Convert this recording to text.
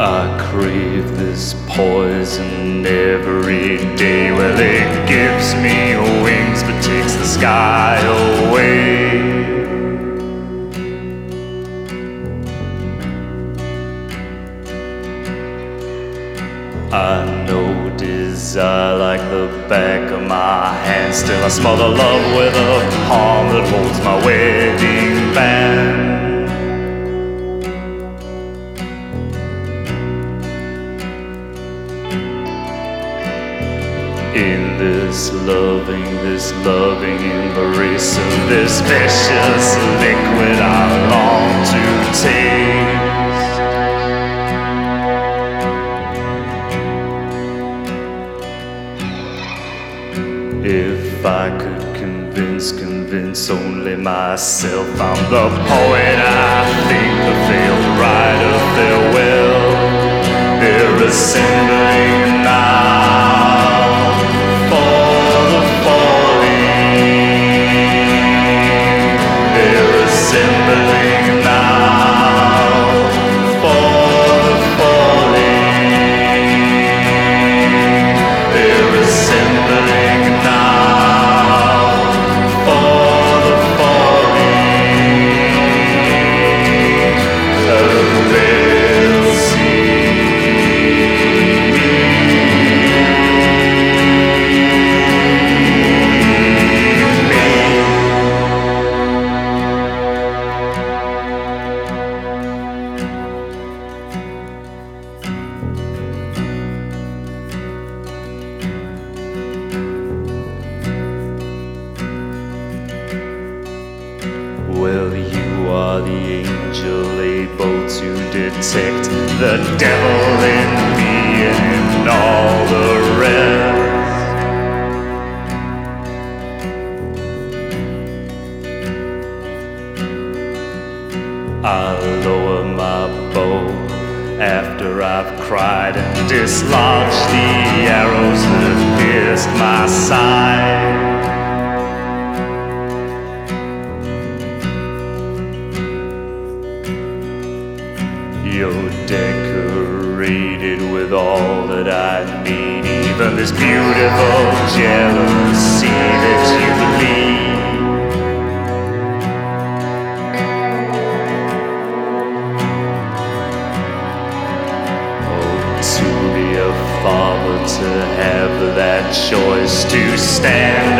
I crave this poison every day. Well, it gives me wings but takes the sky away. I know desire like the back of my hand. Still I smother love with a palm that holds my wedding band. In this loving embrace of this vicious liquid I long to taste. If I could convince only myself I'm the poet I think, the failed writer farewell. They're assembling now for the falling. They're assembling now for the falling. They're assembling now for the falling. They'll see. Well, you are the angel able to detect the devil in me and in all the rest. I lower my bow after I've cried and dislodged the arrows that pierced my side. You're decorated with all that I need, even this beautiful jealousy that you bleed. Oh, to be a father, to have that choice, to stand